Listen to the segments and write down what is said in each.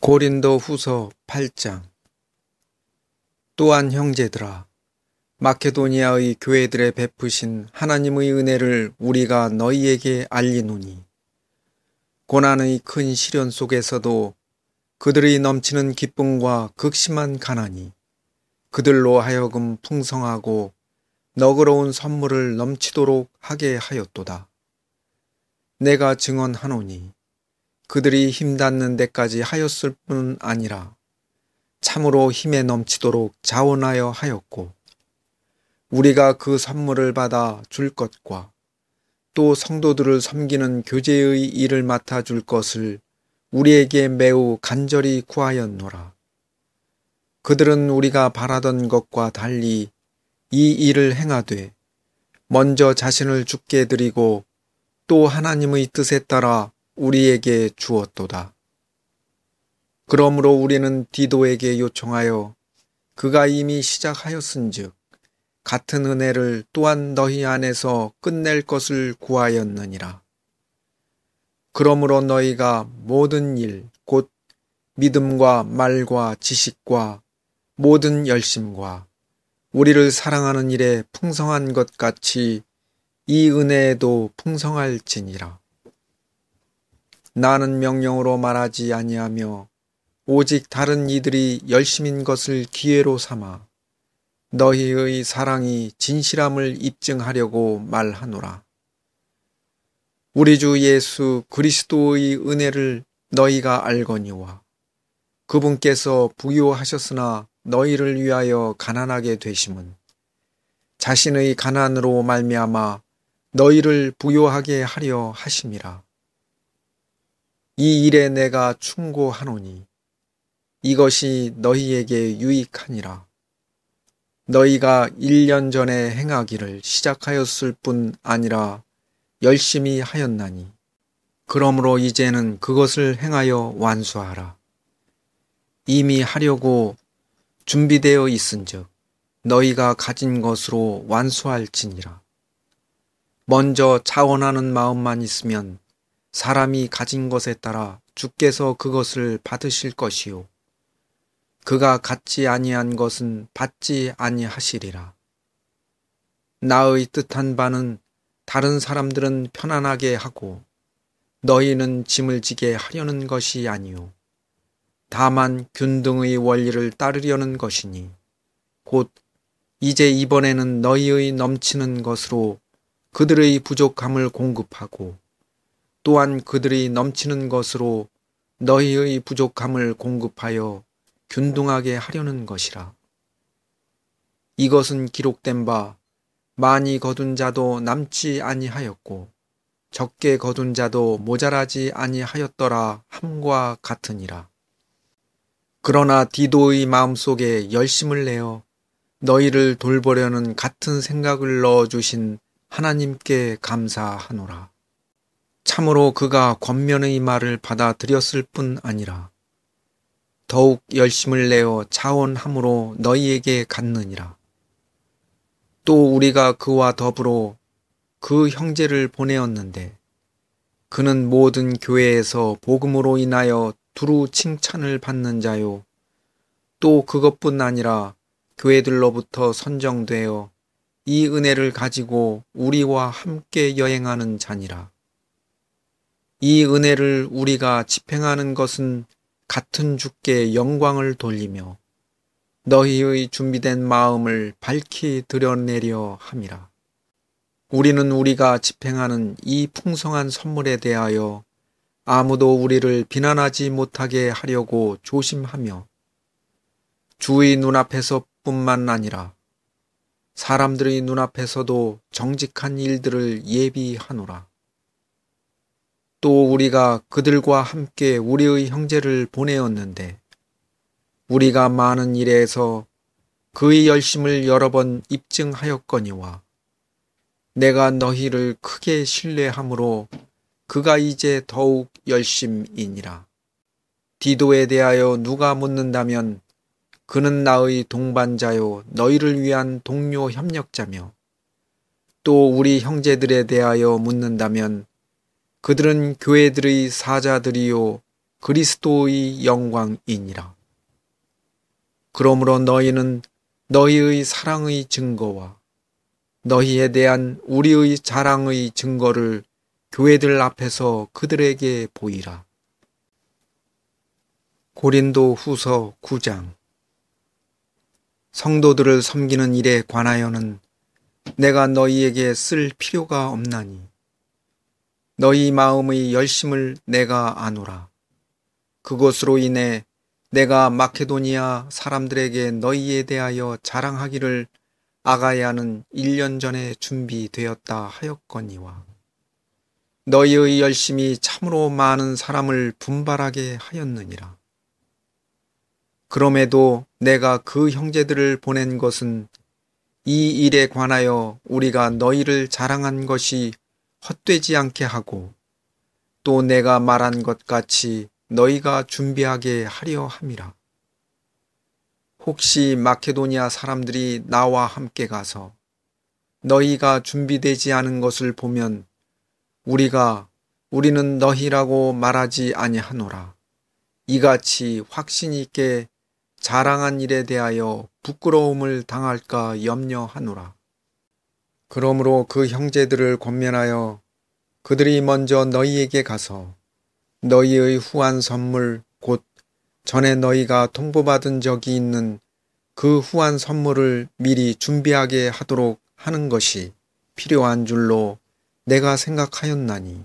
고린도후서 8장. 또한 형제들아, 마케도니아의 교회들에 베푸신 하나님의 은혜를 우리가 너희에게 알리노니, 고난의 큰 시련 속에서도 그들의 넘치는 기쁨과 극심한 가난이 그들로 하여금 풍성하고 너그러운 선물을 넘치도록 하게 하였도다. 내가 증언하노니 그들이 힘닿는 데까지 하였을 뿐 아니라 참으로 힘에 넘치도록 자원하여 하였고, 우리가 그 선물을 받아 줄 것과 또 성도들을 섬기는 교제의 일을 맡아 줄 것을 우리에게 매우 간절히 구하였노라. 그들은 우리가 바라던 것과 달리 이 일을 행하되 먼저 자신을 죽게 드리고 또 하나님의 뜻에 따라 우리에게 주었도다. 그러므로 우리는 디도에게 요청하여 그가 이미 시작하였은즉 같은 은혜를 또한 너희 안에서 끝낼 것을 구하였느니라. 그러므로 너희가 모든 일, 곧 믿음과 말과 지식과 모든 열심과 우리를 사랑하는 일에 풍성한 것 같이 이 은혜에도 풍성할지니라. 나는 명령으로 말하지 아니하며 오직 다른 이들이 열심인 것을 기회로 삼아 너희의 사랑이 진실함을 입증하려고 말하노라. 우리 주 예수 그리스도의 은혜를 너희가 알거니와 그분께서 부유하셨으나 너희를 위하여 가난하게 되심은 자신의 가난으로 말미암아 너희를 부유하게 하려 하심이라. 이 일에 내가 충고하노니 이것이 너희에게 유익하니라. 너희가 1년 전에 행하기를 시작하였을 뿐 아니라 열심히 하였나니 그러므로 이제는 그것을 행하여 완수하라. 이미 하려고 준비되어 있은즉 너희가 가진 것으로 완수할지니라. 먼저 자원하는 마음만 있으면 사람이 가진 것에 따라 주께서 그것을 받으실 것이요 그가 갖지 아니한 것은 받지 아니하시리라. 나의 뜻한 바는 다른 사람들은 편안하게 하고 너희는 짐을 지게 하려는 것이 아니요 다만 균등의 원리를 따르려는 것이니 곧 이제 이번에는 너희의 넘치는 것으로 그들의 부족함을 공급하고 또한 그들이 넘치는 것으로 너희의 부족함을 공급하여 균등하게 하려는 것이라. 이것은 기록된 바 많이 거둔 자도 남지 아니하였고 적게 거둔 자도 모자라지 아니하였더라 함과 같으니라. 그러나 디도의 마음속에 열심을 내어 너희를 돌보려는 같은 생각을 넣어주신 하나님께 감사하노라. 참으로 그가 권면의 말을 받아들였을 뿐 아니라 더욱 열심을 내어 자원함으로 너희에게 갔느니라. 또 우리가 그와 더불어 그 형제를 보내었는데 그는 모든 교회에서 복음으로 인하여 두루 칭찬을 받는 자요 또 그것뿐 아니라 교회들로부터 선정되어 이 은혜를 가지고 우리와 함께 여행하는 자니라. 이 은혜를 우리가 집행하는 것은 같은 주께 영광을 돌리며 너희의 준비된 마음을 밝히 드러내려 함이라. 우리는 우리가 집행하는 이 풍성한 선물에 대하여 아무도 우리를 비난하지 못하게 하려고 조심하며 주의 눈앞에서뿐만 아니라 사람들의 눈앞에서도 정직한 일들을 예비하노라. 또 우리가 그들과 함께 우리의 형제를 보내었는데 우리가 많은 일에서 그의 열심을 여러 번 입증하였거니와 내가 너희를 크게 신뢰하므로 그가 이제 더욱 열심이니라. 디도에 대하여 누가 묻는다면 그는 나의 동반자요 너희를 위한 동료 협력자며 또 우리 형제들에 대하여 묻는다면 그들은 교회들의 사자들이요 그리스도의 영광이니라. 그러므로 너희는 너희의 사랑의 증거와 너희에 대한 우리의 자랑의 증거를 교회들 앞에서 그들에게 보이라. 고린도 후서 9장. 성도들을 섬기는 일에 관하여는 내가 너희에게 쓸 필요가 없나니 너희 마음의 열심을 내가 아노라. 그것으로 인해 내가 마케도니아 사람들에게 너희에 대하여 자랑하기를 아가야는 1년 전에 준비되었다 하였거니와 너희의 열심이 참으로 많은 사람을 분발하게 하였느니라. 그럼에도 내가 그 형제들을 보낸 것은 이 일에 관하여 우리가 너희를 자랑한 것이 헛되지 않게 하고 또 내가 말한 것 같이 너희가 준비하게 하려 함이라. 혹시 마케도니아 사람들이 나와 함께 가서 너희가 준비되지 않은 것을 보면 우리는 너희라고 말하지 아니하노라. 이같이 확신 있게 자랑한 일에 대하여 부끄러움을 당할까 염려하노라. 그러므로 그 형제들을 권면하여 그들이 먼저 너희에게 가서 너희의 후한 선물 곧 전에 너희가 통보받은 적이 있는 그 후한 선물을 미리 준비하게 하도록 하는 것이 필요한 줄로 내가 생각하였나니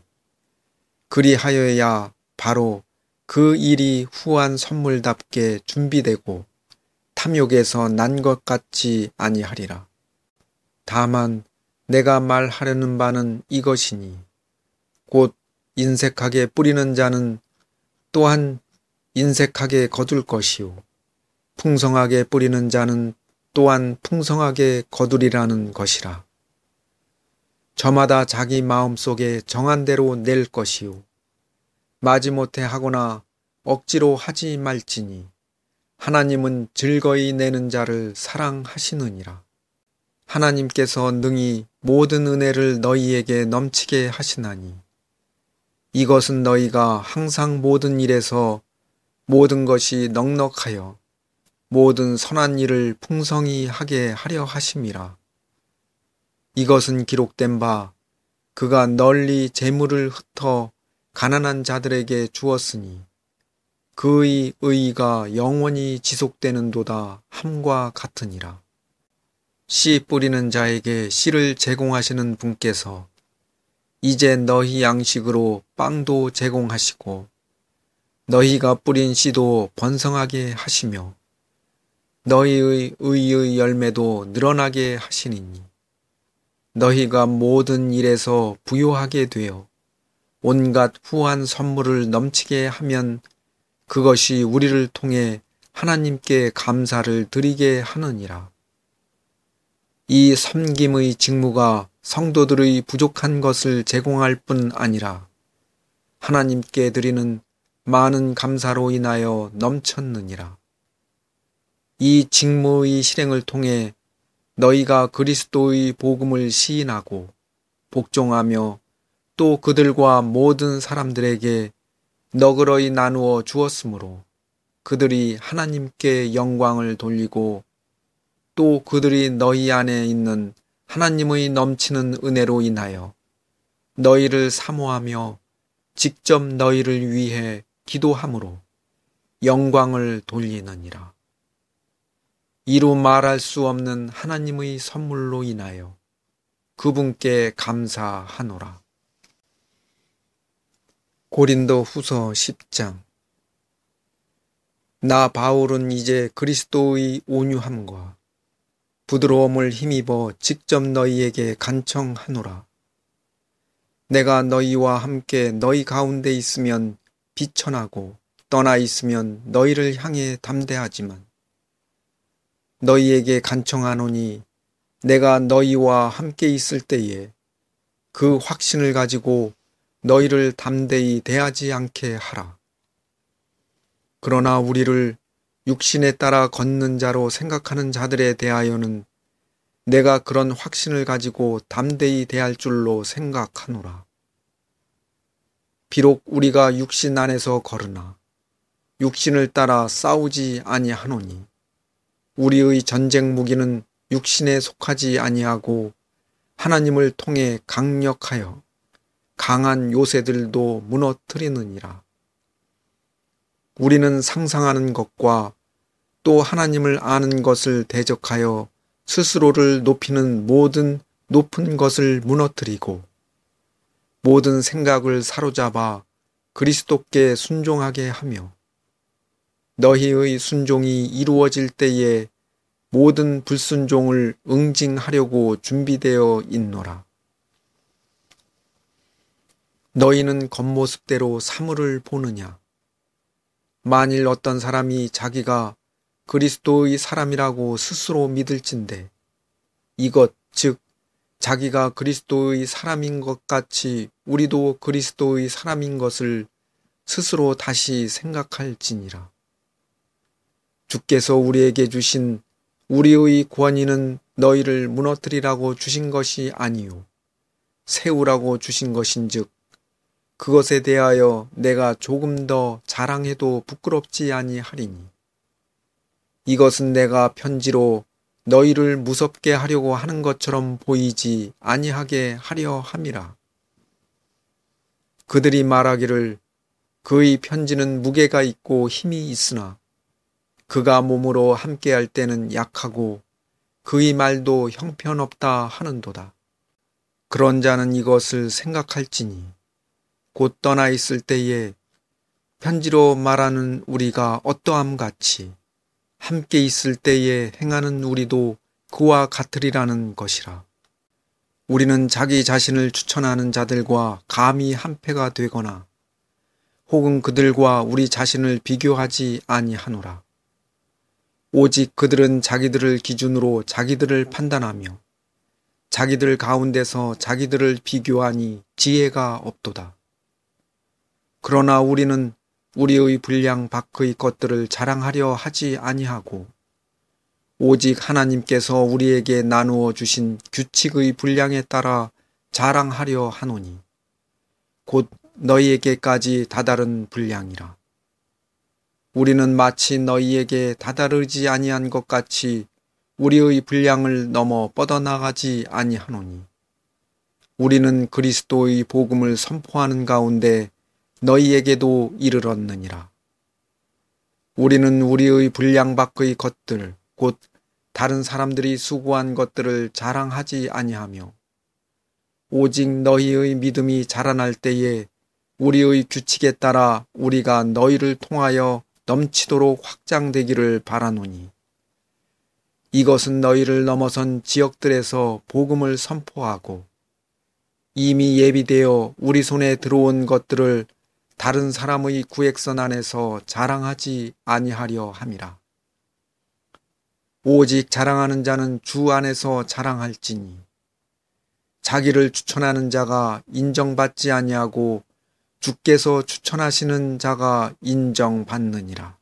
그리하여야 바로 그 일이 후한 선물답게 준비되고 탐욕에서 난 것 같지 아니하리라. 다만 내가 말하려는 바는 이것이니 곧 인색하게 뿌리는 자는 또한 인색하게 거둘 것이요 풍성하게 뿌리는 자는 또한 풍성하게 거두리라는 것이라. 저마다 자기 마음속에 정한 대로 낼 것이요 마지못해 하거나 억지로 하지 말지니 하나님은 즐거이 내는 자를 사랑하시느니라. 하나님께서 능히 모든 은혜를 너희에게 넘치게 하시나니 이것은 너희가 항상 모든 일에서 모든 것이 넉넉하여 모든 선한 일을 풍성히 하게 하려 하심이라. 이것은 기록된 바 그가 널리 재물을 흩어 가난한 자들에게 주었으니 그의 의의가 영원히 지속되는도다 함과 같으니라. 씨 뿌리는 자에게 씨를 제공하시는 분께서 이제 너희 양식으로 빵도 제공하시고 너희가 뿌린 씨도 번성하게 하시며 너희의 의의 열매도 늘어나게 하시니니 너희가 모든 일에서 부요하게 되어 온갖 후한 선물을 넘치게 하면 그것이 우리를 통해 하나님께 감사를 드리게 하느니라. 이 섬김의 직무가 성도들의 부족한 것을 제공할 뿐 아니라 하나님께 드리는 많은 감사로 인하여 넘쳤느니라. 이 직무의 실행을 통해 너희가 그리스도의 복음을 시인하고 복종하며 또 그들과 모든 사람들에게 너그러이 나누어 주었으므로 그들이 하나님께 영광을 돌리고 또 그들이 너희 안에 있는 하나님의 넘치는 은혜로 인하여 너희를 사모하며 직접 너희를 위해 기도함으로 영광을 돌리느니라. 이루 말할 수 없는 하나님의 선물로 인하여 그분께 감사하노라. 고린도 후서 10장. 나 바울은 이제 그리스도의 온유함과 부드러움을 힘입어 직접 너희에게 간청하노라. 내가 너희와 함께 너희 가운데 있으면 비천하고 떠나 있으면 너희를 향해 담대하지만 너희에게 간청하노니 내가 너희와 함께 있을 때에 그 확신을 가지고 너희를 담대히 대하지 않게 하라. 그러나 우리를 육신에 따라 걷는 자로 생각하는 자들에 대하여는 내가 그런 확신을 가지고 담대히 대할 줄로 생각하노라. 비록 우리가 육신 안에서 걸으나 육신을 따라 싸우지 아니하노니 우리의 전쟁 무기는 육신에 속하지 아니하고 하나님을 통해 강력하여 강한 요새들도 무너뜨리느니라. 우리는 상상하는 것과 또 하나님을 아는 것을 대적하여 스스로를 높이는 모든 높은 것을 무너뜨리고 모든 생각을 사로잡아 그리스도께 순종하게 하며 너희의 순종이 이루어질 때에 모든 불순종을 응징하려고 준비되어 있노라. 너희는 겉모습대로 사물을 보느냐? 만일 어떤 사람이 자기가 그리스도의 사람이라고 스스로 믿을진대 이것 즉 자기가 그리스도의 사람인 것 같이 우리도 그리스도의 사람인 것을 스스로 다시 생각할지니라. 주께서 우리에게 주신 우리의 권위는 너희를 무너뜨리라고 주신 것이 아니요 세우라고 주신 것인즉 그것에 대하여 내가 조금 더 자랑해도 부끄럽지 아니하리니 이것은 내가 편지로 너희를 무섭게 하려고 하는 것처럼 보이지 아니하게 하려 함이라. 그들이 말하기를 그의 편지는 무게가 있고 힘이 있으나 그가 몸으로 함께할 때는 약하고 그의 말도 형편없다 하는도다. 그런 자는 이것을 생각할지니 곧 떠나 있을 때에 편지로 말하는 우리가 어떠함 같이 함께 있을 때에 행하는 우리도 그와 같으리라는 것이라. 우리는 자기 자신을 추천하는 자들과 감히 한패가 되거나 혹은 그들과 우리 자신을 비교하지 아니하노라. 오직 그들은 자기들을 기준으로 자기들을 판단하며 자기들 가운데서 자기들을 비교하니 지혜가 없도다. 그러나 우리는 우리의 분량 밖의 것들을 자랑하려 하지 아니하고 오직 하나님께서 우리에게 나누어 주신 규칙의 분량에 따라 자랑하려 하노니 곧 너희에게까지 다다른 분량이라. 우리는 마치 너희에게 다다르지 아니한 것 같이 우리의 분량을 넘어 뻗어나가지 아니하노니 우리는 그리스도의 복음을 선포하는 가운데 너희에게도 이르렀느니라. 우리는 우리의 분량 밖의 것들 곧 다른 사람들이 수고한 것들을 자랑하지 아니하며 오직 너희의 믿음이 자라날 때에 우리의 규칙에 따라 우리가 너희를 통하여 넘치도록 확장되기를 바라노니 이것은 너희를 넘어선 지역들에서 복음을 선포하고 이미 예비되어 우리 손에 들어온 것들을 다른 사람의 구획선 안에서 자랑하지 아니하려 함이라. 오직 자랑하는 자는 주 안에서 자랑할지니 자기를 추천하는 자가 인정받지 아니하고 주께서 추천하시는 자가 인정받느니라.